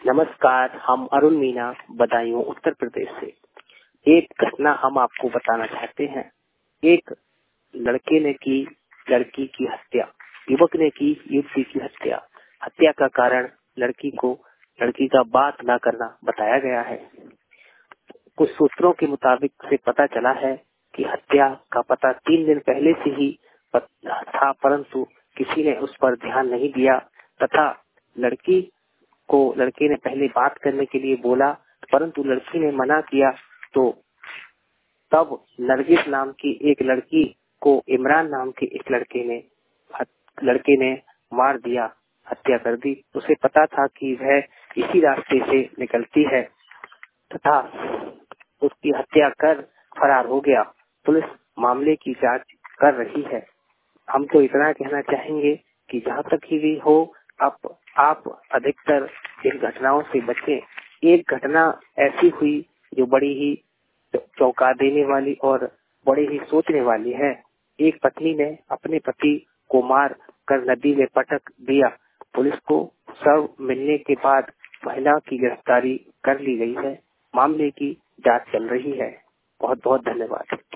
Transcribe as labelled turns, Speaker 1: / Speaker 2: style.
Speaker 1: नमस्कार, हम अरुण मीना बदायूं उत्तर प्रदेश से। एक घटना हम आपको बताना चाहते हैं। एक लड़के ने की लड़की की हत्या, युवक ने की युवती की हत्या। हत्या का कारण लड़की का बात न करना बताया गया है। कुछ सूत्रों के मुताबिक से पता चला है कि हत्या का पता 3 दिन पहले से ही था, परंतु किसी ने उस पर ध्यान नहीं दिया तथा लड़के ने पहले बात करने के लिए बोला, परंतु लड़की ने मना किया। तो तब नरगिस नाम की एक लड़की को इमरान नाम के एक लड़के ने मार दिया, हत्या कर दी। उसे पता था कि वह इसी रास्ते से निकलती है तथा उसकी हत्या कर फरार हो गया। पुलिस मामले की जांच कर रही है। हम तो इतना कहना चाहेंगे कि जहाँ तक ही भी हो, आप अधिकतर इन घटनाओं से बचें। एक घटना ऐसी हुई जो बड़ी ही चौंका देने वाली और बड़ी ही सोचने वाली है। एक पत्नी ने अपने पति को मार कर नदी में पटक दिया। पुलिस को शव मिलने के बाद महिला की गिरफ्तारी कर ली गई है। मामले की जांच चल रही है। बहुत बहुत धन्यवाद।